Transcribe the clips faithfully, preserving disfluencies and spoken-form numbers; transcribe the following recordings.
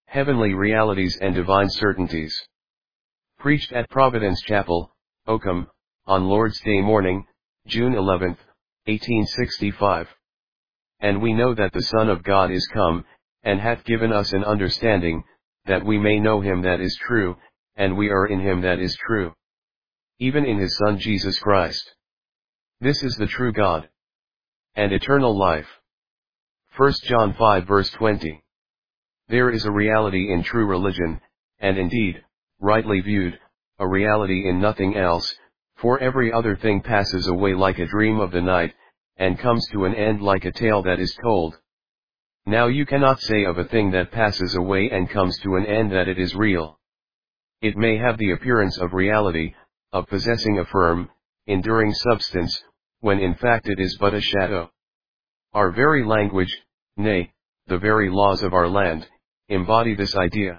Heavenly Realities and Divine Certainties. Preached at Providence Chapel, Oakham, on Lord's Day morning, June eleventh, eighteen sixty-five. And we know that the Son of God is come, and hath given us an understanding, that we may know him that is true, and we are in him that is true, even in his Son Jesus Christ. This is the true God and eternal life. First John five verse twenty. There is a reality in true religion, and indeed, rightly viewed, a reality in nothing else, for every other thing passes away like a dream of the night, and comes to an end like a tale that is told. Now you cannot say of a thing that passes away and comes to an end that it is real. It may have the appearance of reality, of possessing a firm, enduring substance, when in fact it is but a shadow. Our very language, nay, the very laws of our land, embody this idea.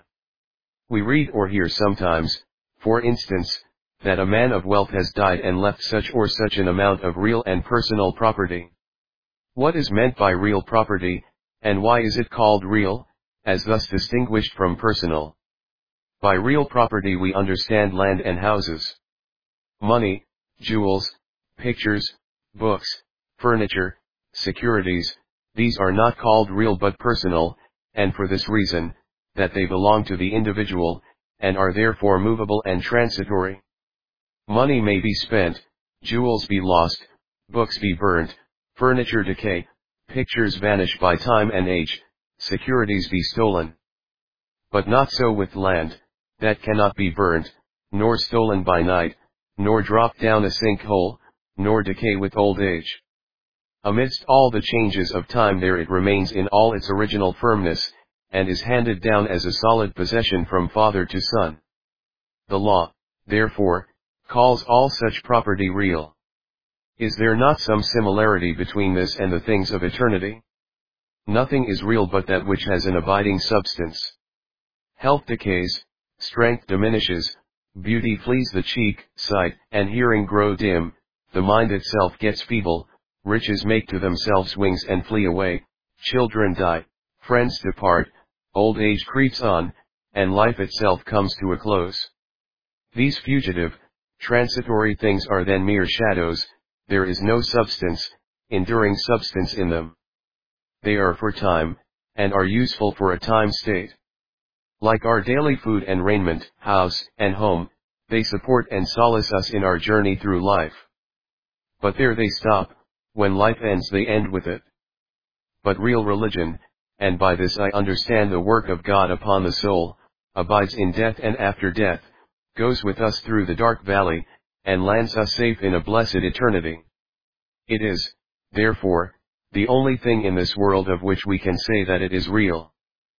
We read or hear sometimes, for instance, that a man of wealth has died and left such or such an amount of real and personal property. What is meant by real property, and why is it called real, as thus distinguished from personal? By real property we understand land and houses, money, jewels, pictures, books, furniture, securities. These are not called real but personal, and for this reason, that they belong to the individual, and are therefore movable and transitory. Money may be spent, jewels be lost, books be burnt, furniture decay, pictures vanish by time and age, securities be stolen. But not so with land, that cannot be burnt, nor stolen by night, nor drop down a sinkhole, nor decay with old age. Amidst all the changes of time there it remains in all its original firmness, and is handed down as a solid possession from father to son. The law, therefore, calls all such property real. Is there not some similarity between this and the things of eternity? Nothing is real but that which has an abiding substance. Health decays, strength diminishes, beauty flees the cheek, sight and hearing grow dim, the mind itself gets feeble, riches make to themselves wings and flee away, children die, friends depart, old age creeps on, and life itself comes to a close. These fugitive, transitory things are then mere shadows. There is no substance, enduring substance in them. They are for time, and are useful for a time state. Like our daily food and raiment, house and home, they support and solace us in our journey through life. But there they stop. When life ends they end with it. But real religion, and by this I understand the work of God upon the soul, abides in death and after death, goes with us through the dark valley, and lands us safe in a blessed eternity. It is, therefore, the only thing in this world of which we can say that it is real.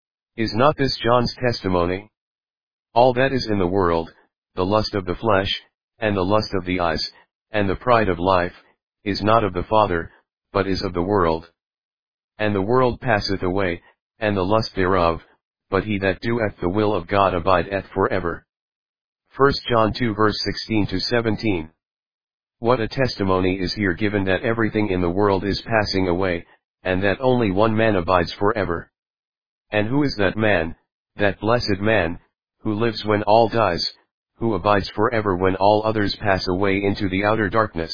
Is not this John's testimony? All that is in the world, the lust of the flesh, and the lust of the eyes, and the pride of life, is not of the Father, but is of the world. And the world passeth away, and the lust thereof, but he that doeth the will of God abideth forever. First John two verse sixteen to seventeen. What a testimony is here given that everything in the world is passing away, and that only one man abides forever. And who is that man, that blessed man, who lives when all dies, who abides forever when all others pass away into the outer darkness?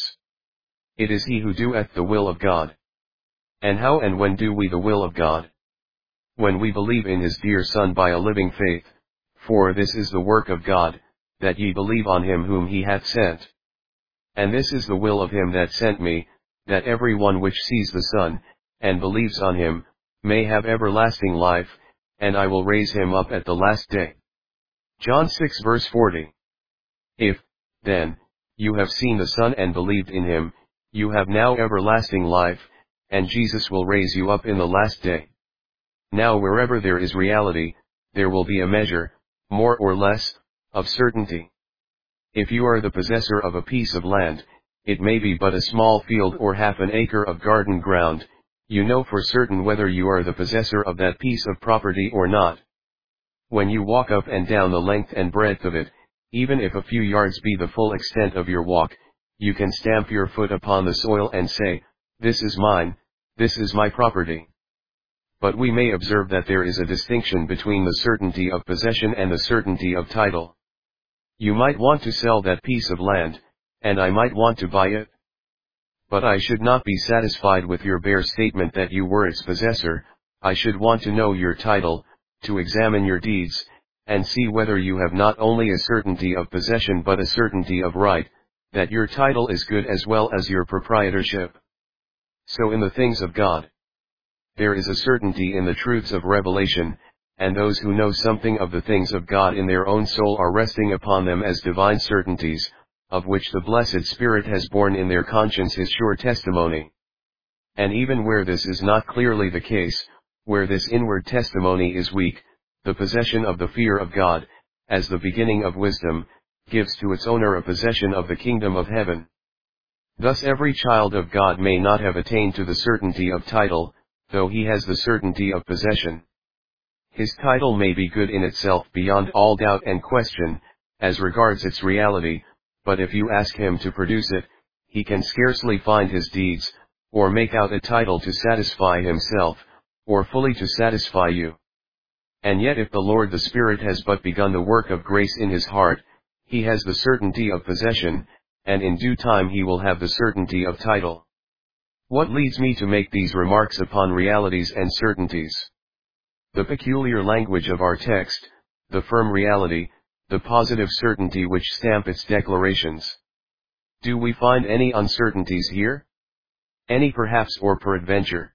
It is he who doeth the will of God. And how and when do we the will of God? When we believe in his dear Son by a living faith, for this is the work of God, that ye believe on him whom he hath sent. And this is the will of him that sent me, that every one which sees the Son, and believes on him, may have everlasting life, and I will raise him up at the last day. John six verse forty. If, then, you have seen the Son and believed in him, you have now everlasting life, and Jesus will raise you up in the last day. Now wherever there is reality, there will be a measure, more or less, of certainty. If you are the possessor of a piece of land, it may be but a small field or half an acre of garden ground, you know for certain whether you are the possessor of that piece of property or not. When you walk up and down the length and breadth of it, even if a few yards be the full extent of your walk, you can stamp your foot upon the soil and say, "This is mine, this is my property." but we may observe that there is a distinction between the certainty of possession and the certainty of title. You might want to sell that piece of land, and I might want to buy it. But I should not be satisfied with your bare statement that you were its possessor. I should want to know your title, to examine your deeds, and see whether you have not only a certainty of possession but a certainty of right, that your title is good as well as your proprietorship. So in the things of God, there is a certainty in the truths of revelation, and those who know something of the things of God in their own soul are resting upon them as divine certainties, of which the blessed Spirit has borne in their conscience his sure testimony. And even where this is not clearly the case, where this inward testimony is weak, the possession of the fear of God, as the beginning of wisdom, gives to its owner a possession of the kingdom of heaven. Thus every child of God may not have attained to the certainty of title, though he has the certainty of possession. His title may be good in itself beyond all doubt and question, as regards its reality, but if you ask him to produce it, he can scarcely find his deeds, or make out a title to satisfy himself, or fully to satisfy you. And yet if the Lord the Spirit has but begun the work of grace in his heart, he has the certainty of possession, and in due time he will have the certainty of title. What leads me to make these remarks upon realities and certainties? The peculiar language of our text, the firm reality, the positive certainty which stamp its declarations. Do we find any uncertainties here? Any perhaps or peradventure?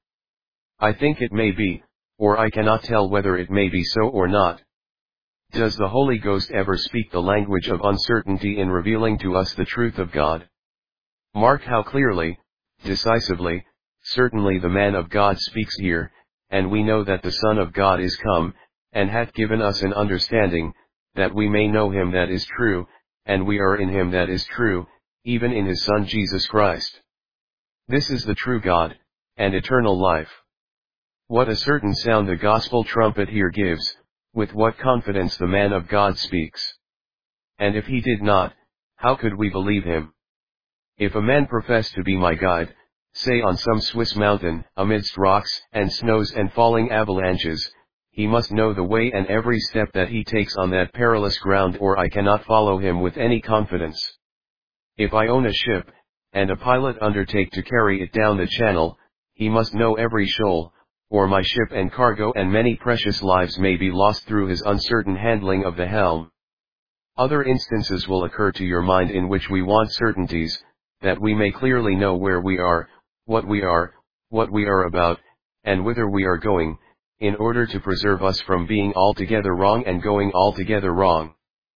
I think it may be, or I cannot tell whether it may be so or not. Does the Holy Ghost ever speak the language of uncertainty in revealing to us the truth of God? Mark how clearly, decisively, certainly the man of God speaks here, and we know that the Son of God is come, and hath given us an understanding, that we may know him that is true, and we are in him that is true, even in his Son Jesus Christ. This is the true God, and eternal life. What a certain sound the gospel trumpet here gives, with what confidence the man of God speaks. And if he did not, how could we believe him? If a man profess to be my guide, say on some Swiss mountain, amidst rocks, and snows and falling avalanches, he must know the way and every step that he takes on that perilous ground, or I cannot follow him with any confidence. If I own a ship, and a pilot undertake to carry it down the channel, he must know every shoal, or my ship and cargo and many precious lives may be lost through his uncertain handling of the helm. Other instances will occur to your mind in which we want certainties, that we may clearly know where we are, what we are, what we are about, and whither we are going, in order to preserve us from being altogether wrong and going altogether wrong.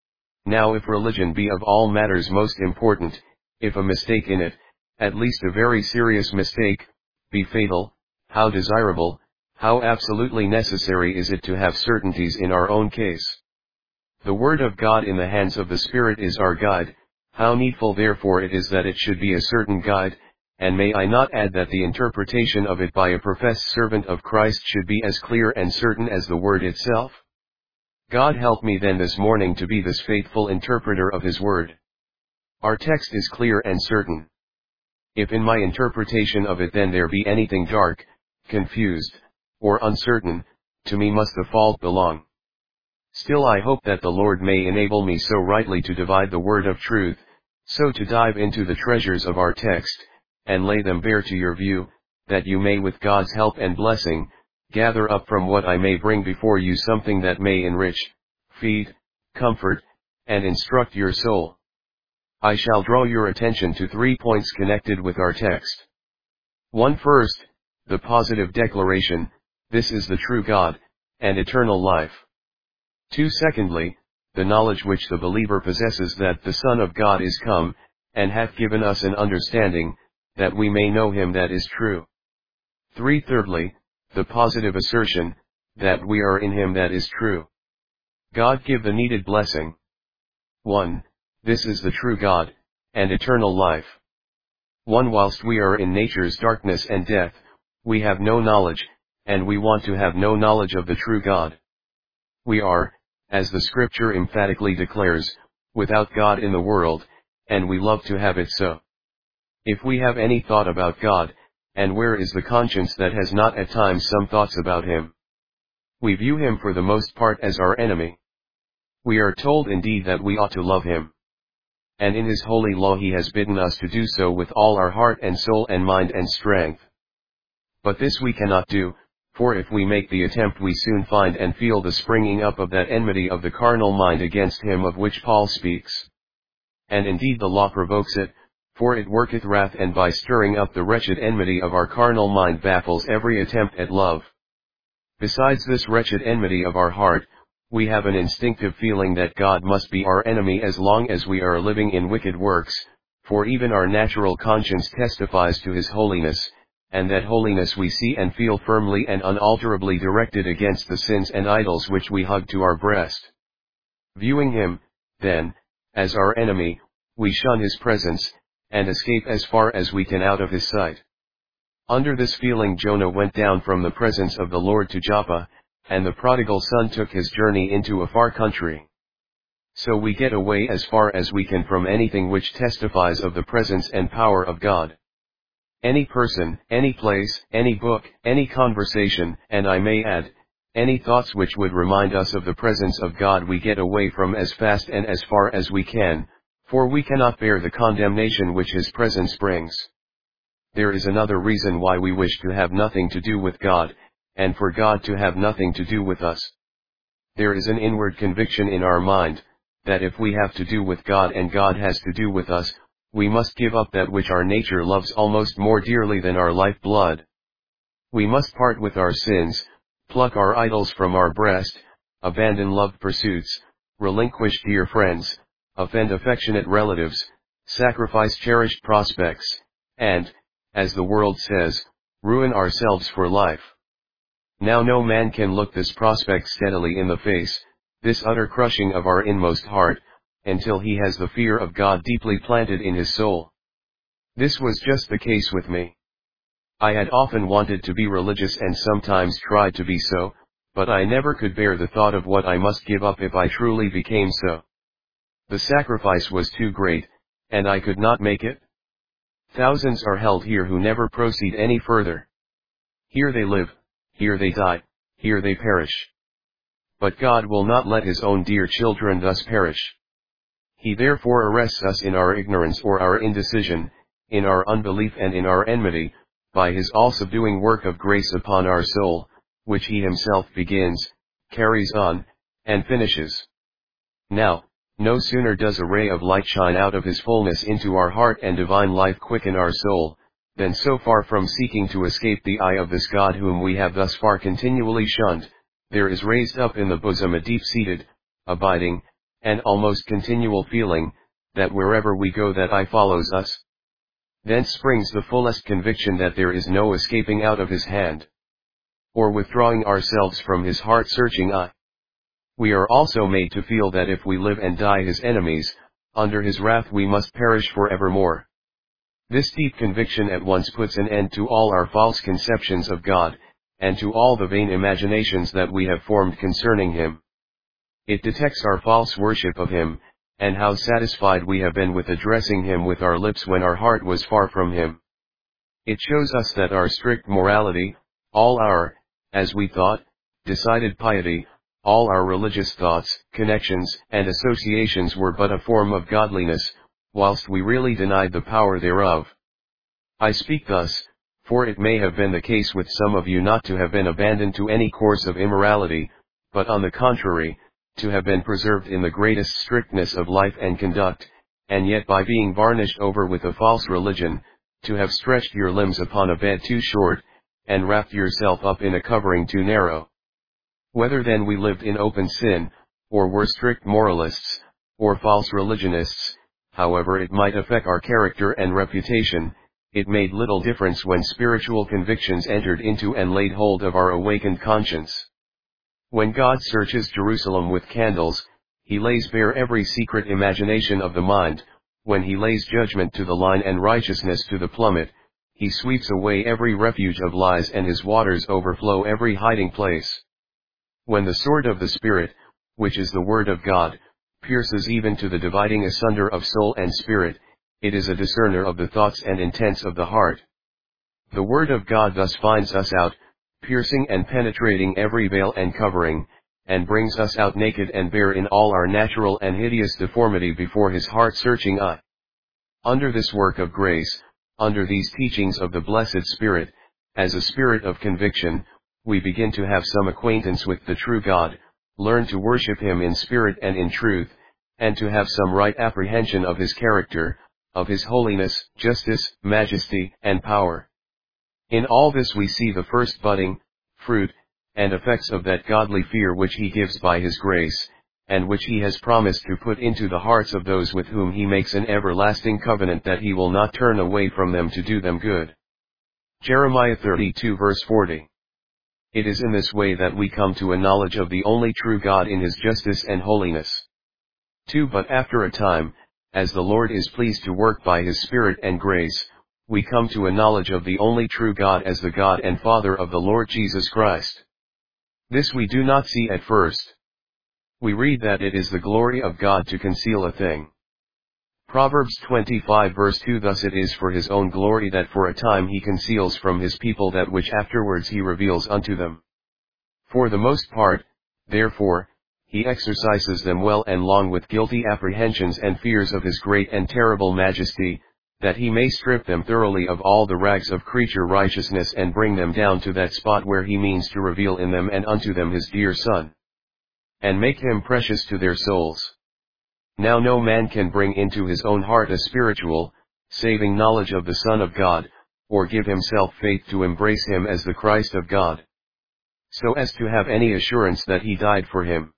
Now if religion be of all matters most important, if a mistake in it, at least a very serious mistake, be fatal, how desirable, how absolutely necessary is it to have certainties in our own case. The Word of God in the hands of the Spirit is our guide, how needful therefore it is that it should be a certain guide, and may I not add that the interpretation of it by a professed servant of Christ should be as clear and certain as the Word itself? God help me then this morning to be this faithful interpreter of his Word. Our text is clear and certain. If in my interpretation of it then there be anything dark, confused, or uncertain, to me must the fault belong. Still I hope that the Lord may enable me so rightly to divide the word of truth, so to dive into the treasures of our text, and lay them bare to your view, that you may with God's help and blessing, gather up from what I may bring before you something that may enrich, feed, comfort, and instruct your soul. I shall draw your attention to three points connected with our text. One first, the positive declaration, this is the true God, and eternal life. Two secondly, the knowledge which the believer possesses that the Son of God is come, and hath given us an understanding, that we may know him that is true. Three thirdly, the positive assertion, that we are in him that is true. God give the needed blessing. one. This is the true God, and eternal life. one. Whilst we are in nature's darkness and death, we have no knowledge, and we want to have no knowledge of the true God. We are, as the Scripture emphatically declares, without God in the world, and we love to have it so. If we have any thought about God, and where is the conscience that has not at times some thoughts about him? We view him for the most part as our enemy. We are told indeed that we ought to love him. And in his holy law he has bidden us to do so with all our heart and soul and mind and strength. But this we cannot do, for if we make the attempt we soon find and feel the springing up of that enmity of the carnal mind against him of which Paul speaks. And indeed the law provokes it, for it worketh wrath, and by stirring up the wretched enmity of our carnal mind baffles every attempt at love. Besides this wretched enmity of our heart, we have an instinctive feeling that God must be our enemy as long as we are living in wicked works, for even our natural conscience testifies to his holiness, and that holiness we see and feel firmly and unalterably directed against the sins and idols which we hug to our breast. Viewing him, then, as our enemy, we shun his presence, and escape as far as we can out of his sight. Under this feeling Jonah went down from the presence of the Lord to Joppa, and the prodigal son took his journey into a far country. So we get away as far as we can from anything which testifies of the presence and power of God. Any person, any place, any book, any conversation, and I may add, any thoughts which would remind us of the presence of God we get away from as fast and as far as we can, for we cannot bear the condemnation which his presence brings. There is another reason why we wish to have nothing to do with God, and for God to have nothing to do with us. There is an inward conviction in our mind, that if we have to do with God and God has to do with us, we must give up that which our nature loves almost more dearly than our life blood. We must part with our sins, pluck our idols from our breast, abandon loved pursuits, relinquish dear friends, offend affectionate relatives, sacrifice cherished prospects, and, as the world says, ruin ourselves for life. Now no man can look this prospect steadily in the face, this utter crushing of our inmost heart, until he has the fear of God deeply planted in his soul. This was just the case with me. I had often wanted to be religious and sometimes tried to be so, but I never could bear the thought of what I must give up if I truly became so. The sacrifice was too great, and I could not make it. Thousands are held here who never proceed any further. Here they live, here they die, here they perish. But God will not let his own dear children thus perish. He therefore arrests us in our ignorance or our indecision, in our unbelief and in our enmity, by his all-subduing work of grace upon our soul, which he himself begins, carries on, and finishes. Now, no sooner does a ray of light shine out of his fullness into our heart and divine life quicken our soul, than so far from seeking to escape the eye of this God whom we have thus far continually shunned, there is raised up in the bosom a deep-seated, abiding, and almost continual feeling, that wherever we go that eye follows us. Thence springs the fullest conviction that there is no escaping out of his hand, or withdrawing ourselves from his heart-searching eye. We are also made to feel that if we live and die his enemies, under his wrath we must perish forevermore. This deep conviction at once puts an end to all our false conceptions of God, and to all the vain imaginations that we have formed concerning him. It detects our false worship of him, and how satisfied we have been with addressing him with our lips when our heart was far from him. It shows us that our strict morality, all our, as we thought, decided piety, all our religious thoughts, connections, and associations were but a form of godliness, whilst we really denied the power thereof. I speak thus, for it may have been the case with some of you not to have been abandoned to any course of immorality, but on the contrary, to have been preserved in the greatest strictness of life and conduct, and yet by being varnished over with a false religion, to have stretched your limbs upon a bed too short, and wrapped yourself up in a covering too narrow. Whether then we lived in open sin, or were strict moralists, or false religionists, however it might affect our character and reputation, it made little difference when spiritual convictions entered into and laid hold of our awakened conscience. When God searches Jerusalem with candles, he lays bare every secret imagination of the mind. When he lays judgment to the line and righteousness to the plummet, he sweeps away every refuge of lies and his waters overflow every hiding place. When the sword of the Spirit, which is the word of God, pierces even to the dividing asunder of soul and spirit, it is a discerner of the thoughts and intents of the heart. The Word of God thus finds us out, piercing and penetrating every veil and covering, and brings us out naked and bare in all our natural and hideous deformity before His heart-searching eye. Under this work of grace, under these teachings of the Blessed Spirit, as a spirit of conviction, we begin to have some acquaintance with the true God, learn to worship Him in spirit and in truth, and to have some right apprehension of His character, of His holiness, justice, majesty, and power. In all this we see the first budding, fruit, and effects of that godly fear which He gives by His grace, and which He has promised to put into the hearts of those with whom He makes an everlasting covenant that He will not turn away from them to do them good. Jeremiah thirty-two verse forty. It is in this way that we come to a knowledge of the only true God in His justice and holiness. two But after a time, as the Lord is pleased to work by His Spirit and grace, we come to a knowledge of the only true God as the God and Father of the Lord Jesus Christ. This we do not see at first. We read that it is the glory of God to conceal a thing. Proverbs twenty-five verse two. Thus it is for His own glory that for a time He conceals from His people that which afterwards He reveals unto them. For the most part, therefore, He exercises them well and long with guilty apprehensions and fears of His great and terrible majesty, that He may strip them thoroughly of all the rags of creature righteousness and bring them down to that spot where He means to reveal in them and unto them His dear Son, and make Him precious to their souls. Now no man can bring into his own heart a spiritual, saving knowledge of the Son of God, or give himself faith to embrace Him as the Christ of God, so as to have any assurance that He died for him.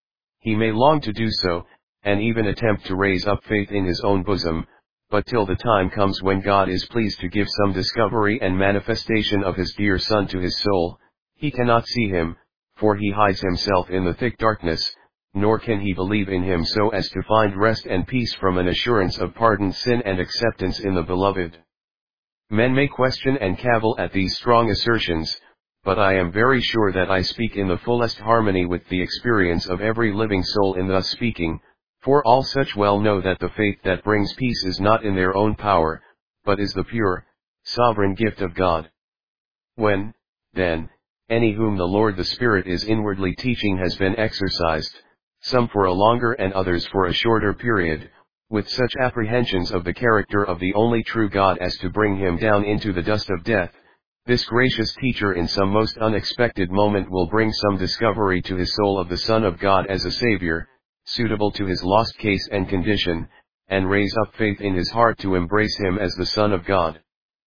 He may long to do so, and even attempt to raise up faith in his own bosom, but till the time comes when God is pleased to give some discovery and manifestation of His dear Son to his soul, he cannot see Him, for he hides himself in the thick darkness, nor can he believe in Him so as to find rest and peace from an assurance of pardoned sin and acceptance in the Beloved. Men may question and cavil at these strong assertions, but I am very sure that I speak in the fullest harmony with the experience of every living soul in thus speaking, for all such well know that the faith that brings peace is not in their own power, but is the pure, sovereign gift of God. When, then, any whom the Lord the Spirit is inwardly teaching has been exercised, some for a longer and others for a shorter period, with such apprehensions of the character of the only true God as to bring him down into the dust of death, this gracious teacher in some most unexpected moment will bring some discovery to his soul of the Son of God as a Savior, suitable to his lost case and condition, and raise up faith in his heart to embrace Him as the Son of God.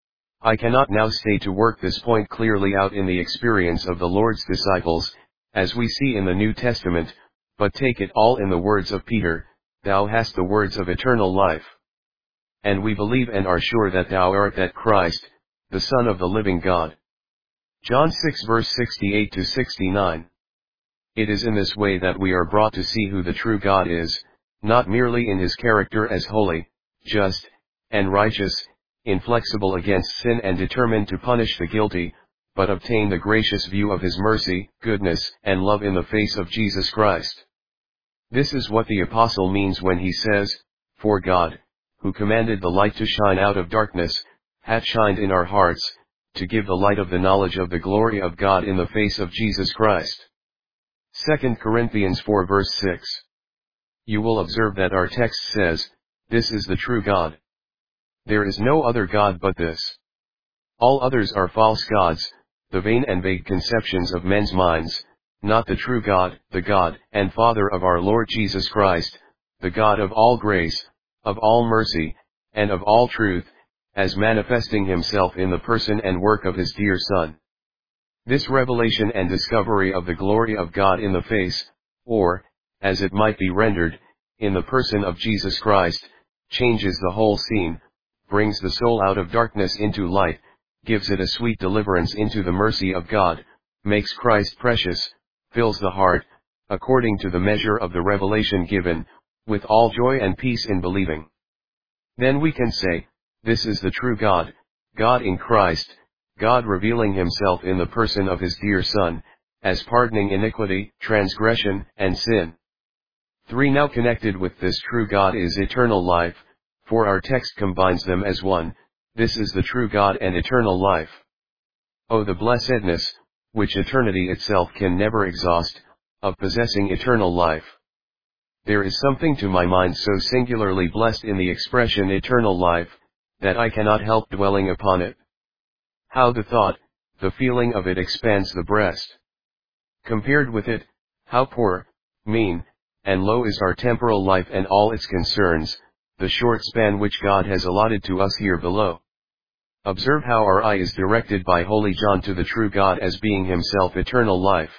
I cannot now stay to work this point clearly out in the experience of the Lord's disciples, as we see in the New Testament, but take it all in the words of Peter, "Thou hast the words of eternal life. And we believe and are sure that Thou art that Christ, the Son of the living God." John six verse sixty-eight to sixty-nine. It is in this way that we are brought to see who the true God is, not merely in His character as holy, just, and righteous, inflexible against sin and determined to punish the guilty, but obtain the gracious view of His mercy, goodness, and love in the face of Jesus Christ. This is what the Apostle means when he says, "For God, who commanded the light to shine out of darkness, hath shined in our hearts, to give the light of the knowledge of the glory of God in the face of Jesus Christ." Second Corinthians four verse six. You will observe that our text says, "This is the true God." There is no other God but this. All others are false gods, the vain and vague conceptions of men's minds, not the true God, the God and Father of our Lord Jesus Christ, the God of all grace, of all mercy, and of all truth, as manifesting Himself in the person and work of His dear Son. This revelation and discovery of the glory of God in the face, or, as it might be rendered, in the person of Jesus Christ, changes the whole scene, brings the soul out of darkness into light, gives it a sweet deliverance into the mercy of God, makes Christ precious, fills the heart, according to the measure of the revelation given, with all joy and peace in believing. Then we can say, this is the true God, God in Christ, God revealing Himself in the person of His dear Son, as pardoning iniquity, transgression, and sin. three Now connected with this true God is eternal life, for our text combines them as one, This is the true God and eternal life. Oh, the blessedness, which eternity itself can never exhaust, of possessing eternal life. There is something to my mind so singularly blessed in the expression eternal life, that I cannot help dwelling upon it. How the thought, the feeling of it expands the breast. Compared with it, how poor, mean, and low is our temporal life and all its concerns, the short span which God has allotted to us here below. Observe how our eye is directed by Holy John to the true God as being himself eternal life.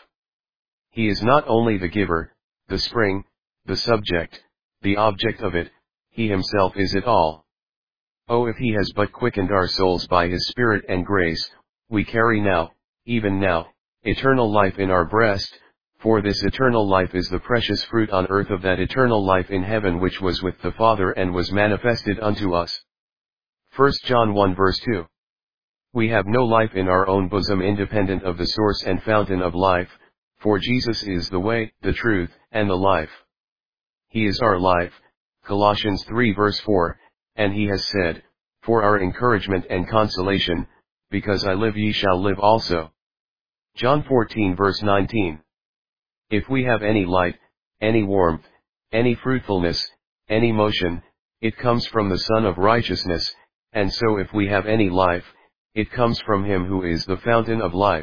He is not only the giver, the spring, the subject, the object of it, he himself is it all. Oh, if he has but quickened our souls by his Spirit and grace, we carry now, even now, eternal life in our breast, for this eternal life is the precious fruit on earth of that eternal life in heaven which was with the Father and was manifested unto us. First John one verse two. We have no life in our own bosom independent of the source and fountain of life, for Jesus is the way, the truth, and the life. He is our life, Colossians three verse four, and he has said, for our encouragement and consolation, because I live ye shall live also. John fourteen verse nineteen. If we have any light, any warmth, any fruitfulness, any motion, it comes from the Son of Righteousness, and so if we have any life, it comes from him who is the fountain of life.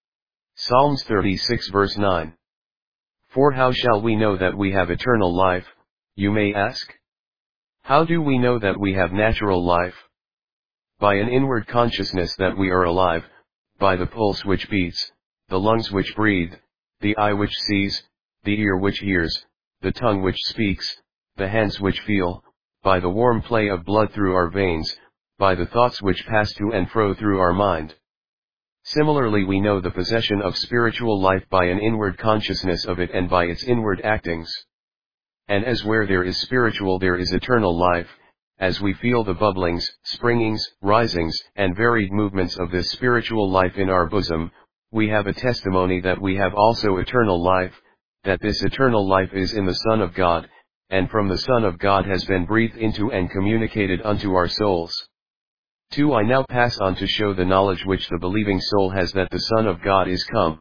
Psalms thirty-six verse nine. For how shall we know that we have eternal life, you may ask? How do we know that we have natural life? By an inward consciousness that we are alive, by the pulse which beats, the lungs which breathe, the eye which sees, the ear which hears, the tongue which speaks, the hands which feel, by the warm play of blood through our veins, by the thoughts which pass to and fro through our mind. Similarly, we know the possession of spiritual life by an inward consciousness of it and by its inward actings. And as where there is spiritual there is eternal life, as we feel the bubblings, springings, risings, and varied movements of this spiritual life in our bosom, we have a testimony that we have also eternal life, that this eternal life is in the Son of God, and from the Son of God has been breathed into and communicated unto our souls. two I now pass on to show the knowledge which the believing soul has that the Son of God is come.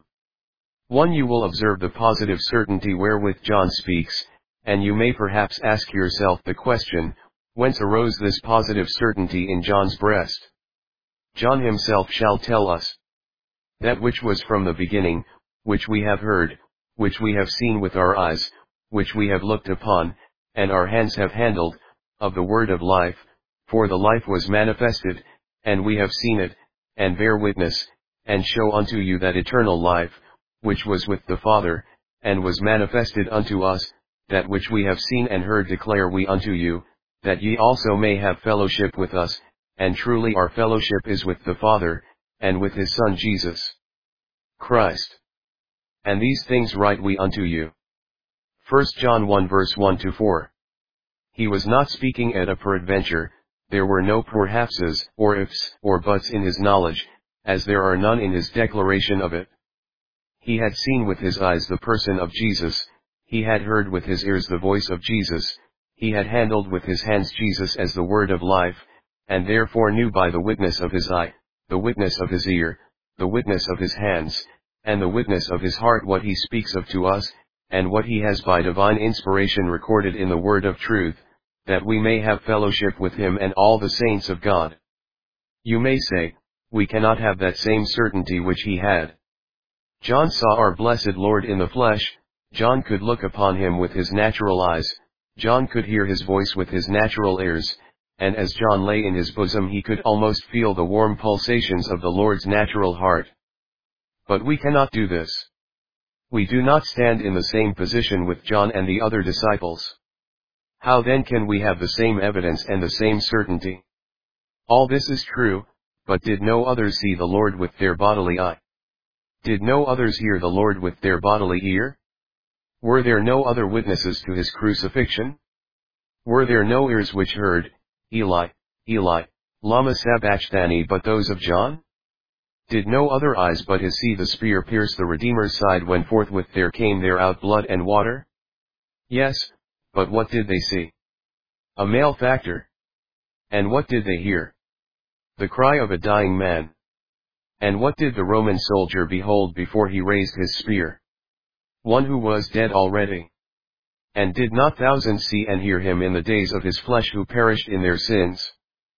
one You will observe the positive certainty wherewith John speaks, and you may perhaps ask yourself the question, whence arose this positive certainty in John's breast? John himself shall tell us. That which was from the beginning, which we have heard, which we have seen with our eyes, which we have looked upon, and our hands have handled, of the word of life, for the life was manifested, and we have seen it, and bear witness, and show unto you that eternal life, which was with the Father, and was manifested unto us, that which we have seen and heard declare we unto you, that ye also may have fellowship with us, and truly our fellowship is with the Father, and with his Son Jesus Christ. And these things write we unto you. First John one verse one to four. He was not speaking at a peradventure, there were no perhapses, or ifs, or buts in his knowledge, as there are none in his declaration of it. He had seen with his eyes the person of Jesus, he had heard with his ears the voice of Jesus, he had handled with his hands Jesus as the word of life, and therefore knew by the witness of his eye, the witness of his ear, the witness of his hands, and the witness of his heart what he speaks of to us, and what he has by divine inspiration recorded in the word of truth, that we may have fellowship with him and all the saints of God. You may say, we cannot have that same certainty which he had. John saw our blessed Lord in the flesh, John could look upon him with his natural eyes, John could hear his voice with his natural ears, and as John lay in his bosom he could almost feel the warm pulsations of the Lord's natural heart. But we cannot do this. We do not stand in the same position with John and the other disciples. How then can we have the same evidence and the same certainty? All this is true, but did no others see the Lord with their bodily eye? Did no others hear the Lord with their bodily ear? Were there no other witnesses to his crucifixion? Were there no ears which heard, Eli, Eli, lama sabachthani but those of John? Did no other eyes but his see the spear pierce the Redeemer's side when forthwith there came there out blood and water? Yes, but what did they see? A malefactor. And what did they hear? The cry of a dying man. And what did the Roman soldier behold before he raised his spear? One who was dead already. And did not thousands see and hear him in the days of his flesh who perished in their sins?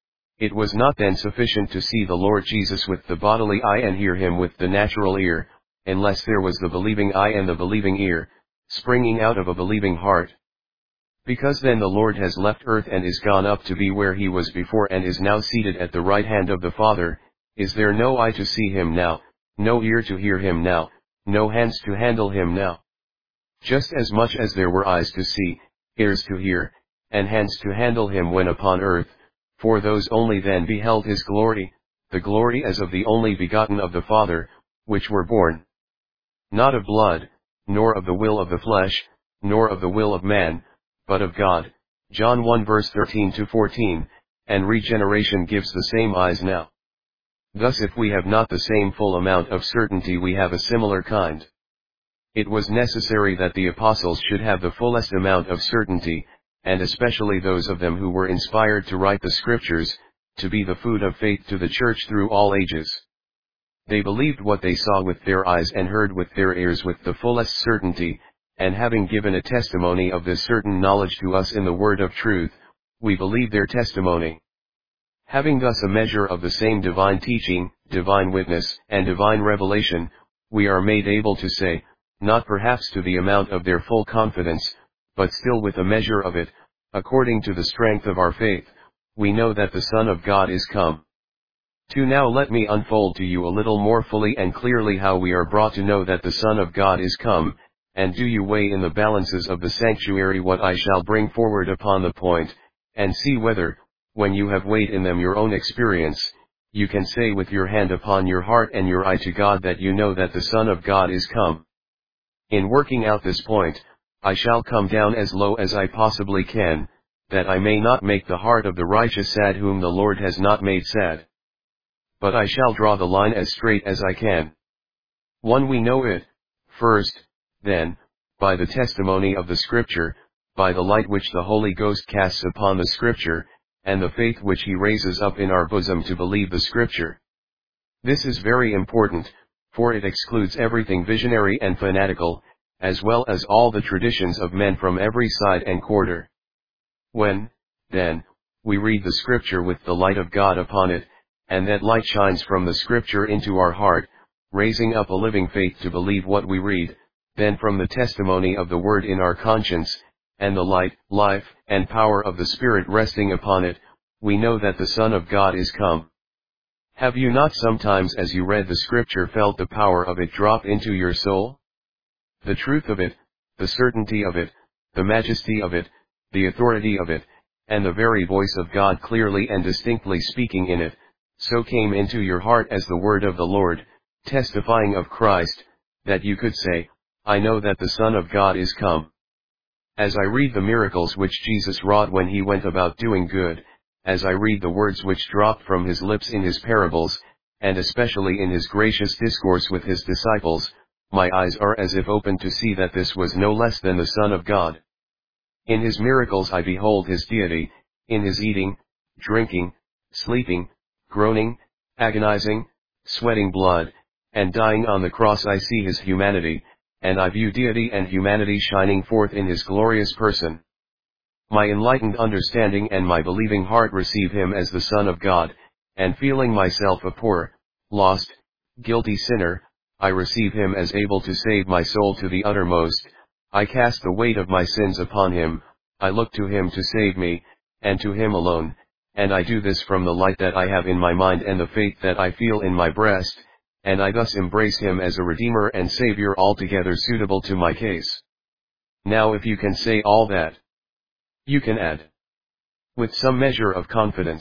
It was not then sufficient to see the Lord Jesus with the bodily eye and hear him with the natural ear, unless there was the believing eye and the believing ear, springing out of a believing heart. Because then the Lord has left earth and is gone up to be where he was before and is now seated at the right hand of the Father, is there no eye to see him now, no ear to hear him now, no hands to handle him now? Just as much as there were eyes to see, ears to hear, and hands to handle him when upon earth, for those only then beheld his glory, the glory as of the only begotten of the Father, which were born not of blood, nor of the will of the flesh, nor of the will of man, but of God. John one verse thirteen to fourteen, and regeneration gives the same eyes now. Thus if we have not the same full amount of certainty we have a similar kind. It was necessary that the apostles should have the fullest amount of certainty, and especially those of them who were inspired to write the Scriptures, to be the food of faith to the church through all ages. They believed what they saw with their eyes and heard with their ears with the fullest certainty, and having given a testimony of this certain knowledge to us in the word of truth, we believe their testimony. Having thus a measure of the same divine teaching, divine witness, and divine revelation, we are made able to say, not perhaps to the amount of their full confidence, but still with a measure of it, according to the strength of our faith, we know that the Son of God is come. To now let me unfold to you a little more fully and clearly how we are brought to know that the Son of God is come, and do you weigh in the balances of the sanctuary what I shall bring forward upon the point, and see whether, when you have weighed in them your own experience, you can say with your hand upon your heart and your eye to God that you know that the Son of God is come. In working out this point, I shall come down as low as I possibly can, that I may not make the heart of the righteous sad whom the Lord has not made sad. But I shall draw the line as straight as I can. One, we know it, first, then, by the testimony of the Scripture, by the light which the Holy Ghost casts upon the Scripture, and the faith which he raises up in our bosom to believe the Scripture. This is very important, for it excludes everything visionary and fanatical, as well as all the traditions of men from every side and quarter. When, then, we read the Scripture with the light of God upon it, and that light shines from the Scripture into our heart, raising up a living faith to believe what we read, then from the testimony of the Word in our conscience, and the light, life, and power of the Spirit resting upon it, we know that the Son of God is come. Have you not sometimes as you read the Scripture felt the power of it drop into your soul? The truth of it, the certainty of it, the majesty of it, the authority of it, and the very voice of God clearly and distinctly speaking in it, so came into your heart as the word of the Lord, testifying of Christ, that you could say, I know that the Son of God is come. As I read the miracles which Jesus wrought when he went about doing good, as I read the words which dropped from his lips in his parables, and especially in his gracious discourse with his disciples, my eyes are as if opened to see that this was no less than the Son of God. In his miracles I behold his deity, in his eating, drinking, sleeping, groaning, agonizing, sweating blood, and dying on the cross I see his humanity, and I view deity and humanity shining forth in his glorious person. My enlightened understanding and my believing heart receive him as the Son of God, and feeling myself a poor, lost, guilty sinner, I receive him as able to save my soul to the uttermost. I cast the weight of my sins upon him, I look to him to save me, and to him alone, and I do this from the light that I have in my mind and the faith that I feel in my breast, and I thus embrace him as a Redeemer and Savior altogether suitable to my case. Now if you can say all that, you can add, with some measure of confidence,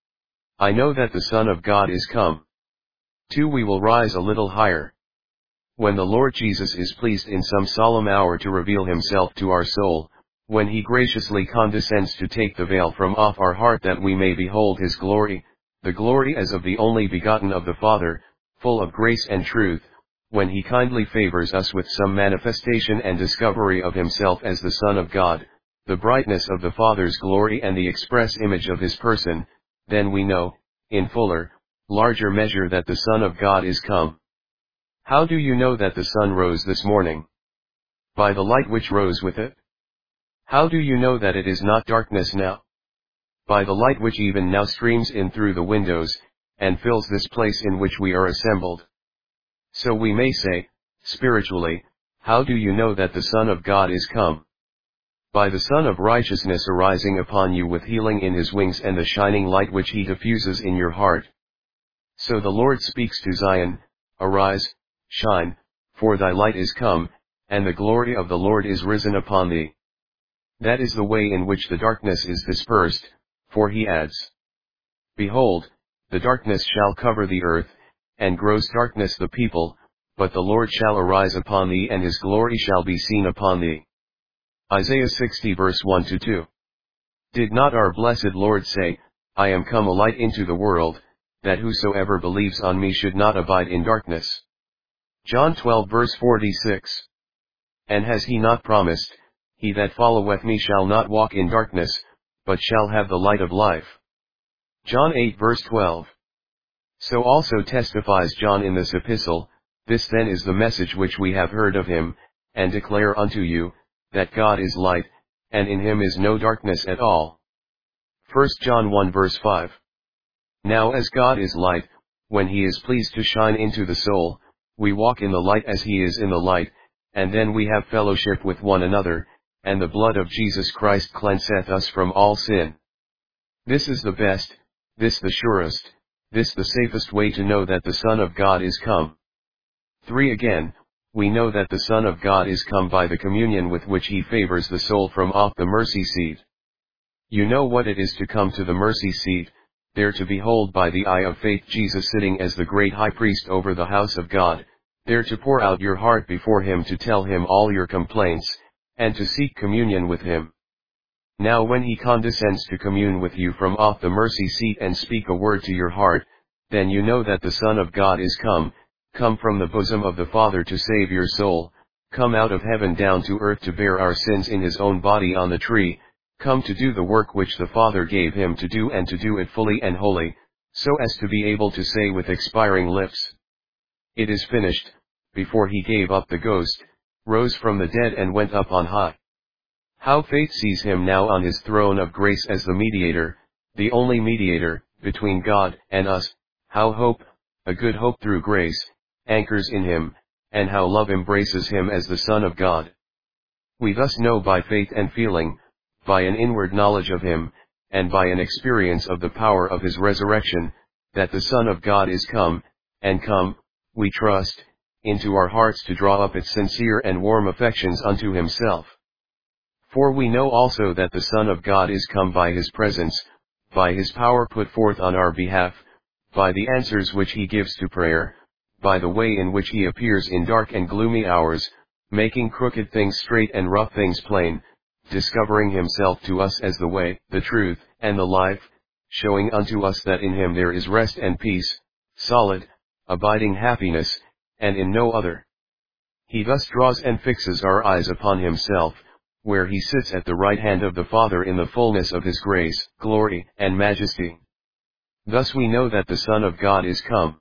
I know that the Son of God is come. Two, we will rise a little higher. When the Lord Jesus is pleased in some solemn hour to reveal himself to our soul, when he graciously condescends to take the veil from off our heart that we may behold his glory, the glory as of the only begotten of the Father, full of grace and truth, when he kindly favors us with some manifestation and discovery of himself as the Son of God, the brightness of the Father's glory and the express image of his person, then we know, in fuller, larger measure that the Son of God is come. How do you know that the sun rose this morning? By the light which rose with it. How do you know that it is not darkness now? By the light which even now streams in through the windows, and fills this place in which we are assembled. So we may say, spiritually, how do you know that the Son of God is come? By the Son of Righteousness arising upon you with healing in his wings and the shining light which he diffuses in your heart. So the Lord speaks to Zion, Arise, shine, for thy light is come, and the glory of the Lord is risen upon thee. That is the way in which the darkness is dispersed, for he adds, Behold, the darkness shall cover the earth, and gross darkness the people, but the Lord shall arise upon thee and his glory shall be seen upon thee. Isaiah sixty verse one to two. Did not our blessed Lord say, I am come a light into the world, that whosoever believes on me should not abide in darkness? John twelve verse forty-six. And has he not promised, He that followeth me shall not walk in darkness, but shall have the light of life? John eight verse twelve. So also testifies John in this epistle, This then is the message which we have heard of him, and declare unto you, that God is light, and in him is no darkness at all. First John one verse five. Now as God is light, when he is pleased to shine into the soul, we walk in the light as he is in the light, and then we have fellowship with one another, and the blood of Jesus Christ cleanseth us from all sin. This is the best, this the surest, this the safest way to know that the Son of God is come. three Again, we know that the Son of God is come by the communion with which he favors the soul from off the mercy seat. You know what it is to come to the mercy seat, there to behold by the eye of faith Jesus sitting as the great high priest over the house of God, there to pour out your heart before him, to tell him all your complaints, and to seek communion with him. Now when he condescends to commune with you from off the mercy seat and speak a word to your heart, then you know that the Son of God is come, come from the bosom of the Father to save your soul, come out of heaven down to earth to bear our sins in his own body on the tree, come to do the work which the Father gave him to do, and to do it fully and wholly, so as to be able to say with expiring lips, It is finished, before he gave up the ghost, rose from the dead and went up on high. How faith sees him now on his throne of grace as the mediator, the only mediator, between God and us, how hope, a good hope through grace, anchors in him, and how love embraces him as the Son of God. We thus know by faith and feeling, by an inward knowledge of him, and by an experience of the power of his resurrection, that the Son of God is come, and come, we trust, into our hearts to draw up its sincere and warm affections unto himself. For we know also that the Son of God is come by his presence, by his power put forth on our behalf, by the answers which he gives to prayer, by the way in which he appears in dark and gloomy hours, making crooked things straight and rough things plain, discovering himself to us as the way, the truth, and the life, showing unto us that in him there is rest and peace, solid, abiding happiness, and in no other. He thus draws and fixes our eyes upon himself, where he sits at the right hand of the Father in the fullness of his grace, glory, and majesty. Thus we know that the Son of God is come.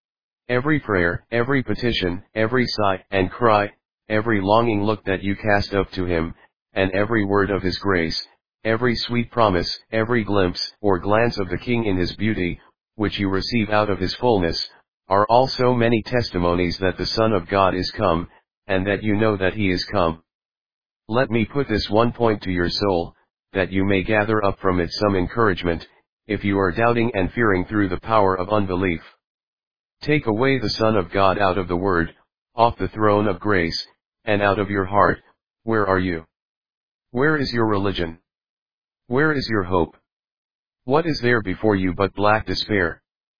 Every prayer, every petition, every sigh and cry, every longing look that you cast up to him, and every word of his grace, every sweet promise, every glimpse or glance of the King in his beauty, which you receive out of his fullness, are all so many testimonies that the Son of God is come, and that you know that he is come. Let me put this one point to your soul, that you may gather up from it some encouragement, if you are doubting and fearing through the power of unbelief. Take away the Son of God out of the Word, off the throne of grace, and out of your heart. Where are you? Where is your religion? Where is your hope? What is there before you but black despair?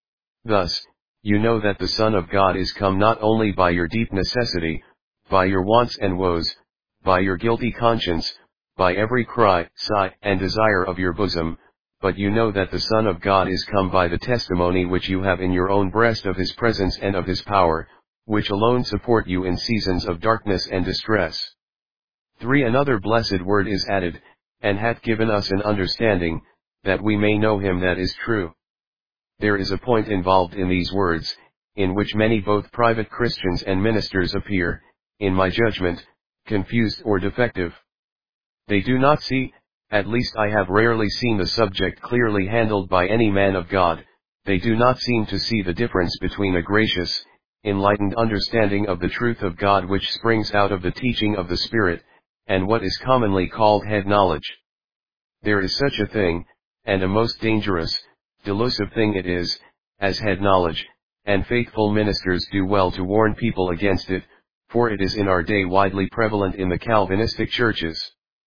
Thus, you know that the Son of God is come not only by your deep necessity, by your wants and woes, by your guilty conscience, by every cry, sigh, and desire of your bosom, but you know that the Son of God is come by the testimony which you have in your own breast of his presence and of his power, which alone support you in seasons of darkness and distress. three Another blessed word is added, and hath given us an understanding, that we may know him that is true. There is a point involved in these words, in which many both private Christians and ministers appear, in my judgment, confused or defective. They do not see, at least I have rarely seen the subject clearly handled by any man of God, they do not seem to see the difference between a gracious, enlightened understanding of the truth of God which springs out of the teaching of the Spirit, and what is commonly called head knowledge. There is such a thing, and a most dangerous, delusive thing it is, as head knowledge, and faithful ministers do well to warn people against it, for it is in our day widely prevalent in the Calvinistic churches.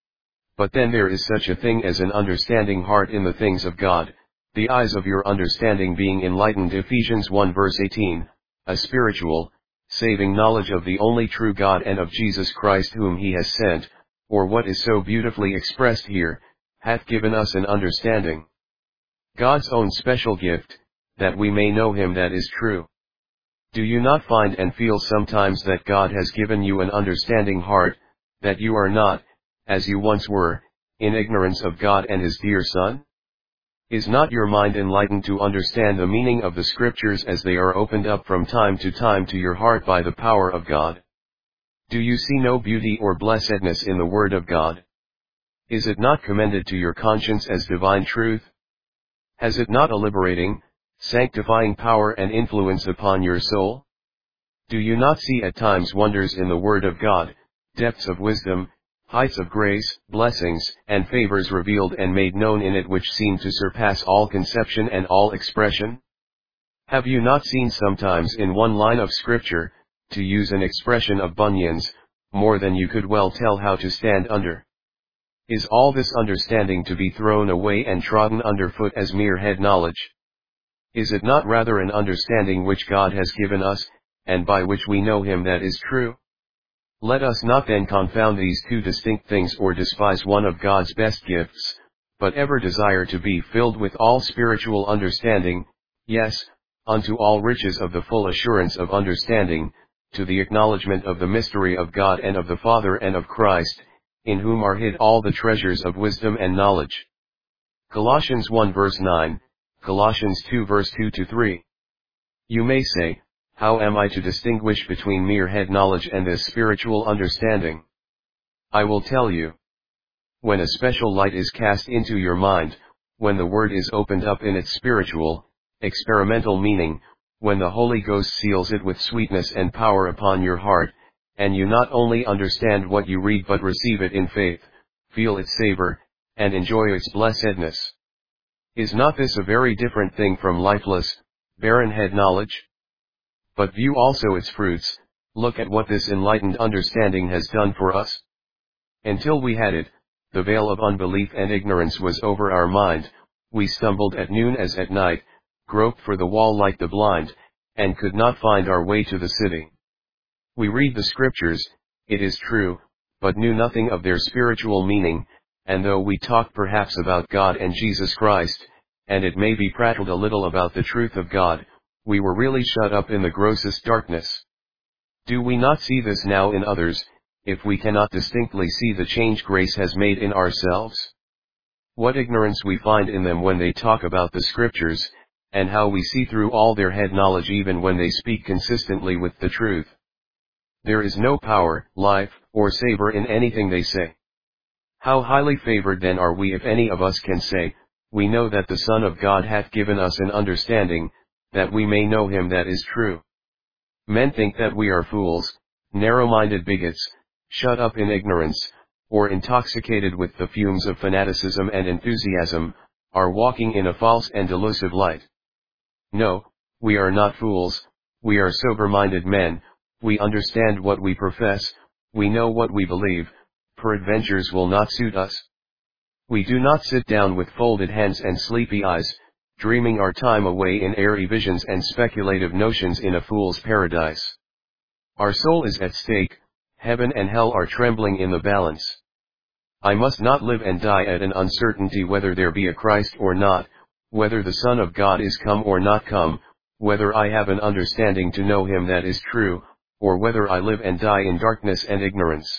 But then there is such a thing as an understanding heart in the things of God, the eyes of your understanding being enlightened. Ephesians one verse eighteen, a spiritual, saving knowledge of the only true God and of Jesus Christ whom he has sent, or what is so beautifully expressed here, hath given us an understanding. God's own special gift, that we may know him that is true. Do you not find and feel sometimes that God has given you an understanding heart, that you are not, as you once were, in ignorance of God and his dear Son? Is not your mind enlightened to understand the meaning of the Scriptures as they are opened up from time to time to your heart by the power of God? Do you see no beauty or blessedness in the Word of God? Is it not commended to your conscience as divine truth? Has it not a liberating, sanctifying power and influence upon your soul? Do you not see at times wonders in the Word of God, depths of wisdom, heights of grace, blessings, and favors revealed and made known in it which seem to surpass all conception and all expression? Have you not seen sometimes in one line of Scripture, to use an expression of Bunyan's, more than you could well tell how to stand under? Is all this understanding to be thrown away and trodden under foot as mere head knowledge? Is it not rather an understanding which God has given us, and by which we know him that is true? Let us not then confound these two distinct things or despise one of God's best gifts, but ever desire to be filled with all spiritual understanding, yes, unto all riches of the full assurance of understanding, to the acknowledgement of the mystery of God and of the Father and of Christ, in whom are hid all the treasures of wisdom and knowledge. Colossians one verse nine, Colossians two verse two to three. You may say, how am I to distinguish between mere head knowledge and this spiritual understanding? I will tell you. When a special light is cast into your mind, when the Word is opened up in its spiritual, experimental meaning, when the Holy Ghost seals it with sweetness and power upon your heart, and you not only understand what you read but receive it in faith, feel its savor, and enjoy its blessedness. Is not this a very different thing from lifeless, barren head knowledge? But view also its fruits, look at what this enlightened understanding has done for us. Until we had it, the veil of unbelief and ignorance was over our mind, we stumbled at noon as at night, groped for the wall like the blind, and could not find our way to the city. We read the Scriptures, it is true, but knew nothing of their spiritual meaning, and though we talked perhaps about God and Jesus Christ, and it may be prattled a little about the truth of God, we were really shut up in the grossest darkness. Do we not see this now in others, if we cannot distinctly see the change grace has made in ourselves? What ignorance we find in them when they talk about the Scriptures, and how we see through all their head knowledge even when they speak consistently with the truth. There is no power, life, or savor in anything they say. How highly favored then are we if any of us can say, we know that the Son of God hath given us an understanding, that we may know him that is true. Men think that we are fools, narrow-minded bigots, shut up in ignorance, or intoxicated with the fumes of fanaticism and enthusiasm, are walking in a false and delusive light. No, we are not fools, we are sober-minded men, we understand what we profess, we know what we believe, peradventures will not suit us. We do not sit down with folded hands and sleepy eyes, dreaming our time away in airy visions and speculative notions in a fool's paradise. Our soul is at stake, heaven and hell are trembling in the balance. I must not live and die at an uncertainty whether there be a Christ or not, whether the Son of God is come or not come, whether I have an understanding to know him that is true, or whether I live and die in darkness and ignorance.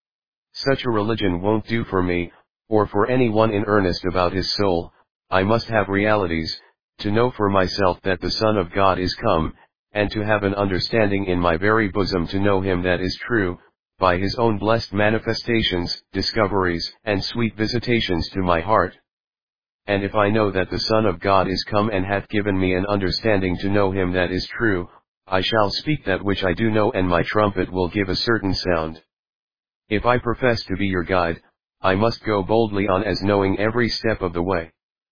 Such a religion won't do for me, or for anyone in earnest about his soul. I must have realities, to know for myself that the Son of God is come, and to have an understanding in my very bosom to know him that is true, by his own blessed manifestations, discoveries, and sweet visitations to my heart. And if I know that the Son of God is come and hath given me an understanding to know him that is true, I shall speak that which I do know, and my trumpet will give a certain sound. If I profess to be your guide, I must go boldly on as knowing every step of the way.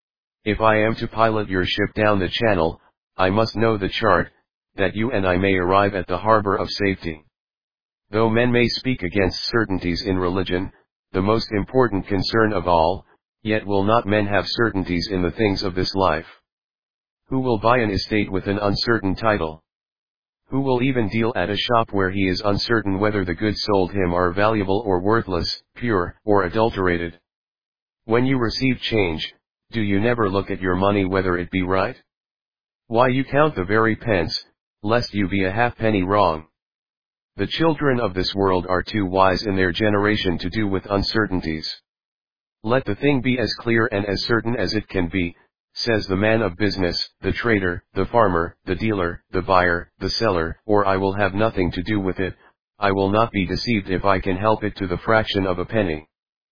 If I am to pilot your ship down the channel, I must know the chart, that you and I may arrive at the harbor of safety. Though men may speak against certainties in religion, the most important concern of all, yet will not men have certainties in the things of this life? Who will buy an estate with an uncertain title? Who will even deal at a shop where he is uncertain whether the goods sold him are valuable or worthless, pure or adulterated? When you receive change, do you never look at your money whether it be right? Why, you count the very pence, lest you be a halfpenny wrong. The children of this world are too wise in their generation to do with uncertainties. Let the thing be as clear and as certain as it can be, says the man of business, the trader, the farmer, the dealer, the buyer, the seller, or I will have nothing to do with it. I will not be deceived if I can help it to the fraction of a penny.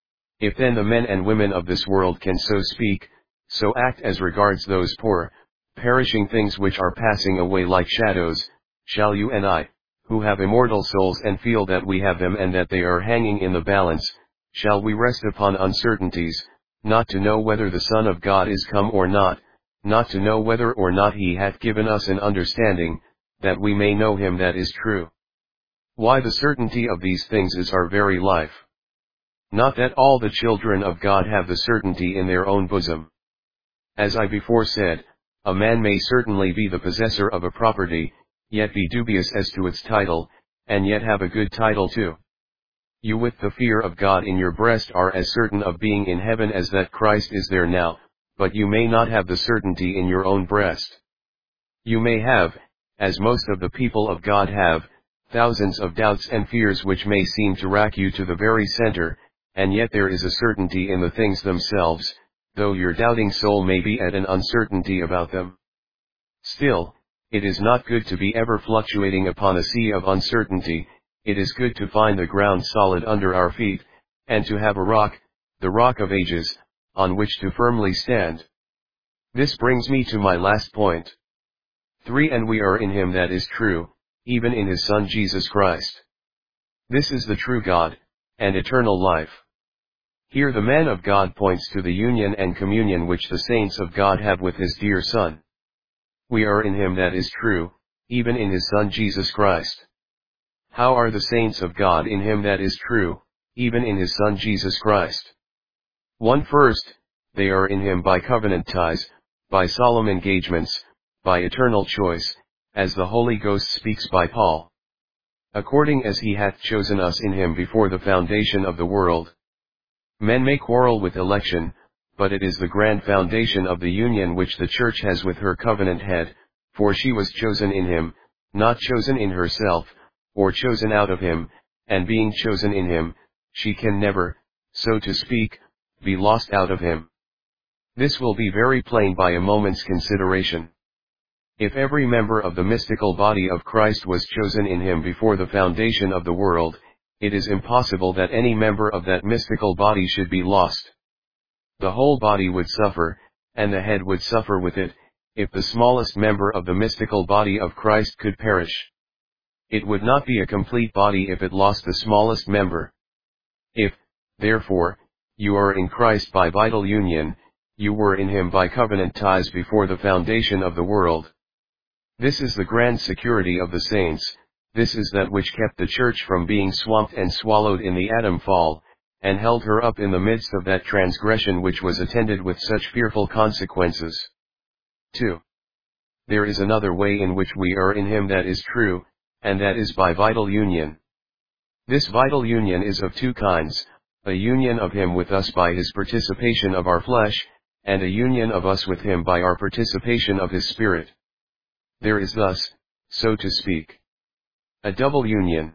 If then the men and women of this world can so speak, so act as regards those poor, perishing things which are passing away like shadows, shall you and I, who have immortal souls and feel that we have them and that they are hanging in the balance, shall we rest upon uncertainties, not to know whether the Son of God is come or not, not to know whether or not he hath given us an understanding, that we may know him that is true? Why, the certainty of these things is our very life. Not that all the children of God have the certainty in their own bosom. As I before said, a man may certainly be the possessor of a property, yet be dubious as to its title, and yet have a good title too. You with the fear of God in your breast are as certain of being in heaven as that Christ is there now, but you may not have the certainty in your own breast. You may have, as most of the people of God have, thousands of doubts and fears which may seem to rack you to the very center, and yet there is a certainty in the things themselves, though your doubting soul may be at an uncertainty about them. Still, it is not good to be ever fluctuating upon a sea of uncertainty. It is good to find the ground solid under our feet, and to have a rock, the rock of ages, on which to firmly stand. This brings me to my last point. three And we are in him that is true, even in his Son Jesus Christ. This is the true God, and eternal life. Here the man of God points to the union and communion which the saints of God have with his dear Son. We are in him that is true, even in his Son Jesus Christ. How are the saints of God in him that is true, even in his Son Jesus Christ? one First, they are in him by covenant ties, by solemn engagements, by eternal choice, as the Holy Ghost speaks by Paul. According as he hath chosen us in him before the foundation of the world. Men may quarrel with election, but it is the grand foundation of the union which the Church has with her covenant head, for she was chosen in him, not chosen in herself, or chosen out of him, and being chosen in him, she can never, so to speak, be lost out of him. This will be very plain by a moment's consideration. If every member of the mystical body of Christ was chosen in him before the foundation of the world, it is impossible that any member of that mystical body should be lost. The whole body would suffer, and the head would suffer with it, if the smallest member of the mystical body of Christ could perish. It would not be a complete body if it lost the smallest member. If, therefore, you are in Christ by vital union, you were in him by covenant ties before the foundation of the world. This is the grand security of the saints. This is that which kept the Church from being swamped and swallowed in the Adam fall, and held her up in the midst of that transgression which was attended with such fearful consequences. two. There is another way in which we are in him that is true, and that is by vital union. This vital union is of two kinds, a union of him with us by his participation of our flesh, and a union of us with him by our participation of his Spirit. There is thus, so to speak, a double union.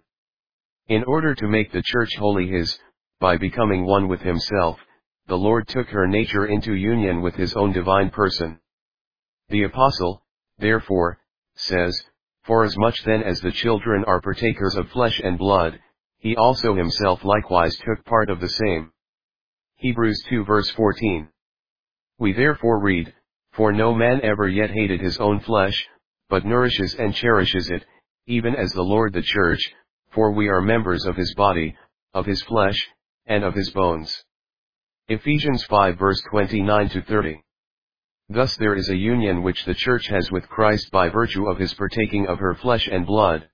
In order to make the Church wholly his, by becoming one with himself, the Lord took her nature into union with his own divine person. The Apostle, therefore, says, "Forasmuch then as the children are partakers of flesh and blood, he also himself likewise took part of the same." Hebrews two verse fourteen. We therefore read, "For no man ever yet hated his own flesh, but nourishes and cherishes it, even as the Lord the church, for we are members of his body, of his flesh, and of his bones." Ephesians five verse twenty-nine to thirty. Thus there is a union which the church has with Christ by virtue of his partaking of her flesh and blood.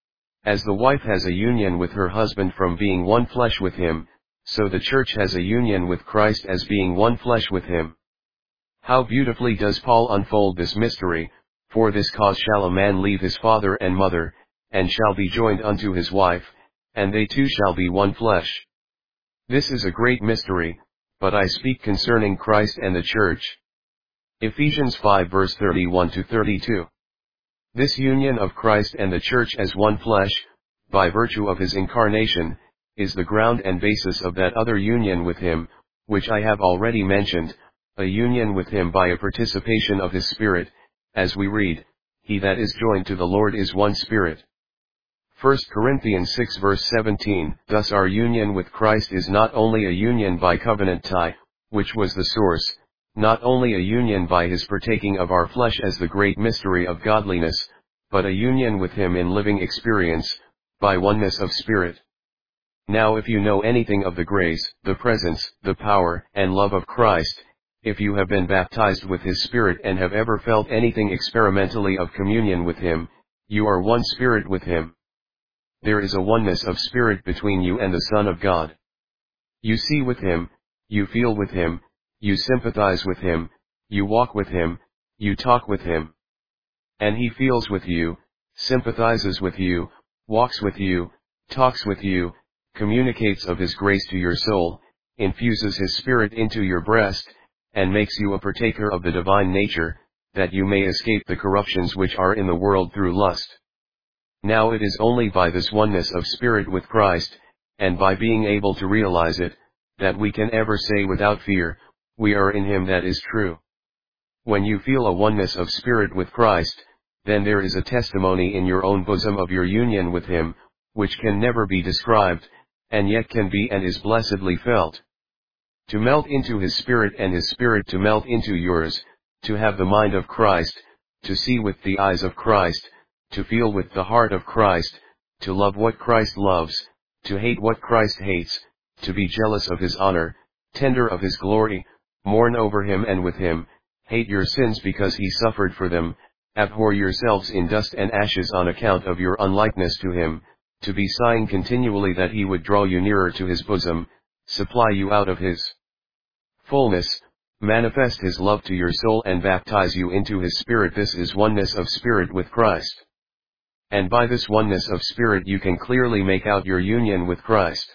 As the wife has a union with her husband from being one flesh with him, so the church has a union with Christ as being one flesh with him. How beautifully does Paul unfold this mystery: "For this cause shall a man leave his father and mother, and shall be joined unto his wife, and they two shall be one flesh." This is a great mystery, but I speak concerning Christ and the church. Ephesians five verse thirty-one to thirty-two. This union of Christ and the church as one flesh, by virtue of his incarnation, is the ground and basis of that other union with him, which I have already mentioned, a union with him by a participation of his Spirit, as we read, "He that is joined to the Lord is one spirit." First Corinthians six verse seventeen. Thus our union with Christ is not only a union by covenant tie, which was the source, not only a union by his partaking of our flesh as the great mystery of godliness, but a union with him in living experience, by oneness of spirit. Now if you know anything of the grace, the presence, the power, and love of Christ, if you have been baptized with his Spirit and have ever felt anything experimentally of communion with him, you are one spirit with him. There is a oneness of spirit between you and the Son of God. You see with him, you feel with him, you sympathize with him, you walk with him, you talk with him. And he feels with you, sympathizes with you, walks with you, talks with you, communicates of his grace to your soul, infuses his Spirit into your breast, and makes you a partaker of the divine nature, that you may escape the corruptions which are in the world through lust. Now it is only by this oneness of spirit with Christ, and by being able to realize it, that we can ever say without fear, "We are in him that is true." When you feel a oneness of spirit with Christ, then there is a testimony in your own bosom of your union with him, which can never be described, and yet can be and is blessedly felt. To melt into his Spirit and his Spirit to melt into yours, to have the mind of Christ, to see with the eyes of Christ, to feel with the heart of Christ, to love what Christ loves, to hate what Christ hates, to be jealous of his honor, tender of his glory, mourn over him and with him, hate your sins because he suffered for them, abhor yourselves in dust and ashes on account of your unlikeness to him, to be sighing continually that he would draw you nearer to his bosom, supply you out of his fullness, manifest his love to your soul and baptize you into his Spirit. This is oneness of spirit with Christ. And by this oneness of spirit you can clearly make out your union with Christ.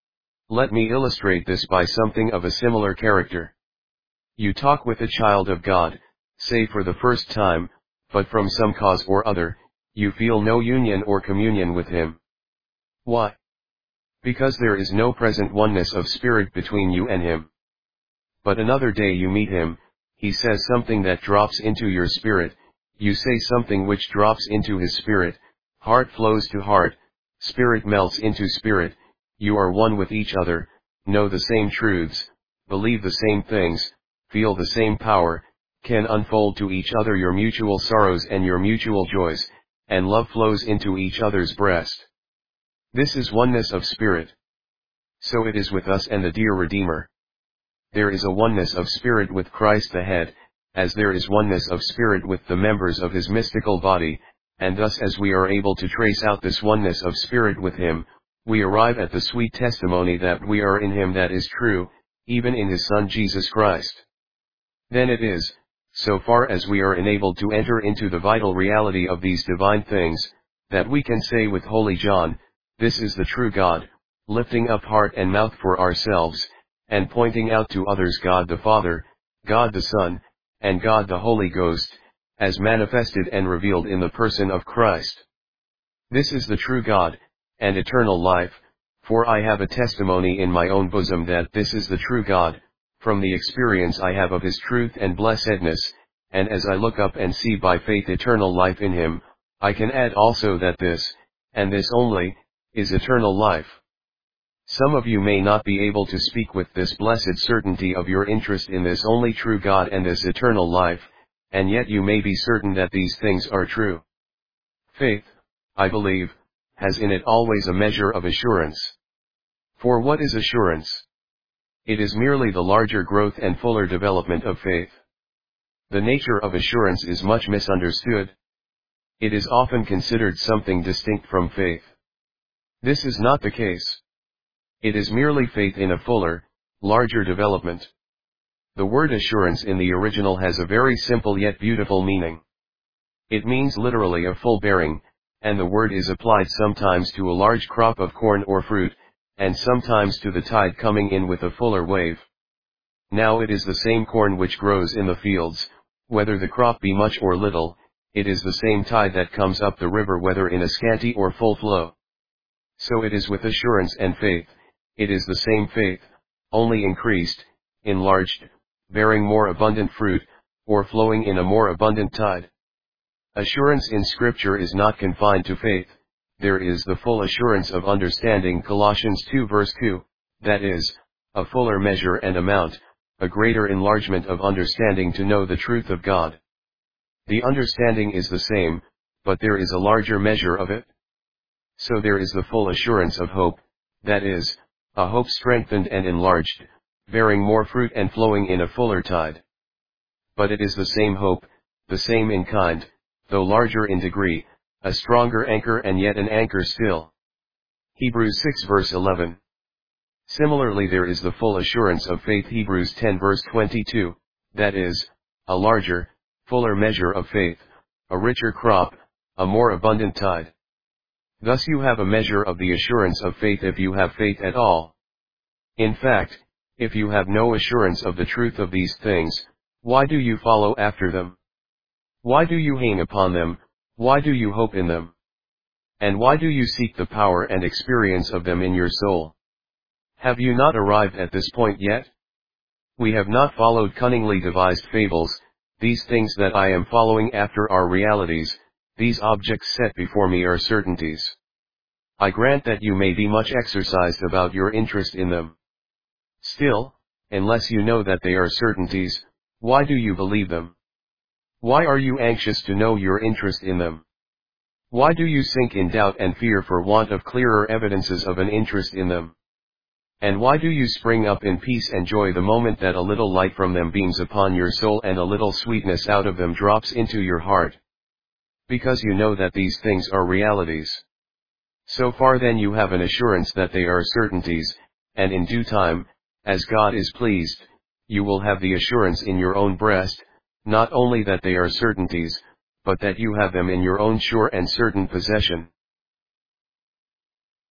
Let me illustrate this by something of a similar character. You talk with a child of God, say for the first time, but from some cause or other, you feel no union or communion with him. Why? Because there is no present oneness of spirit between you and him. But another day you meet him, he says something that drops into your spirit, you say something which drops into his spirit, heart flows to heart, spirit melts into spirit, you are one with each other, know the same truths, believe the same things, feel the same power, can unfold to each other your mutual sorrows and your mutual joys, and love flows into each other's breast. This is oneness of spirit. So it is with us and the dear Redeemer. There is a oneness of spirit with Christ the head, as there is oneness of spirit with the members of his mystical body, and thus as we are able to trace out this oneness of spirit with him, we arrive at the sweet testimony that we are in him that is true, even in his Son Jesus Christ. Then it is, so far as we are enabled to enter into the vital reality of these divine things, that we can say with Holy John, "This is the true God," lifting up heart and mouth for ourselves, and pointing out to others God the Father, God the Son, and God the Holy Ghost, as manifested and revealed in the person of Christ. This is the true God, and eternal life, for I have a testimony in my own bosom that this is the true God, from the experience I have of his truth and blessedness, and as I look up and see by faith eternal life in him, I can add also that this, and this only, is eternal life. Some of you may not be able to speak with this blessed certainty of your interest in this only true God and this eternal life, and yet you may be certain that these things are true. Faith, I believe, has in it always a measure of assurance. For what is assurance? It is merely the larger growth and fuller development of faith. The nature of assurance is much misunderstood. It is often considered something distinct from faith. This is not the case. It is merely faith in a fuller, larger development. The word assurance in the original has a very simple yet beautiful meaning. It means literally a full bearing, and the word is applied sometimes to a large crop of corn or fruit, and sometimes to the tide coming in with a fuller wave. Now it is the same corn which grows in the fields, whether the crop be much or little, it is the same tide that comes up the river whether in a scanty or full flow. So it is with assurance and faith. It is the same faith, only increased, enlarged, bearing more abundant fruit, or flowing in a more abundant tide. Assurance in Scripture is not confined to faith, there is the full assurance of understanding Colossians two verse two, that is, a fuller measure and amount, a greater enlargement of understanding to know the truth of God. The understanding is the same, but there is a larger measure of it. So there is the full assurance of hope, that is, a hope strengthened and enlarged, bearing more fruit and flowing in a fuller tide. But it is the same hope, the same in kind, though larger in degree, a stronger anchor and yet an anchor still. Hebrews six verse eleven. Similarly there is the full assurance of faith Hebrews ten verse twenty-two, that is, a larger, fuller measure of faith, a richer crop, a more abundant tide. Thus you have a measure of the assurance of faith if you have faith at all. In fact, if you have no assurance of the truth of these things, why do you follow after them? Why do you hang upon them? Why do you hope in them? And why do you seek the power and experience of them in your soul? Have you not arrived at this point yet? We have not followed cunningly devised fables. These things that I am following after are realities, these objects set before me are certainties. I grant that you may be much exercised about your interest in them. Still, unless you know that they are certainties, why do you believe them? Why are you anxious to know your interest in them? Why do you sink in doubt and fear for want of clearer evidences of an interest in them? And why do you spring up in peace and joy the moment that a little light from them beams upon your soul and a little sweetness out of them drops into your heart? Because you know that these things are realities. So far then you have an assurance that they are certainties, and in due time, as God is pleased, you will have the assurance in your own breast, not only that they are certainties, but that you have them in your own sure and certain possession.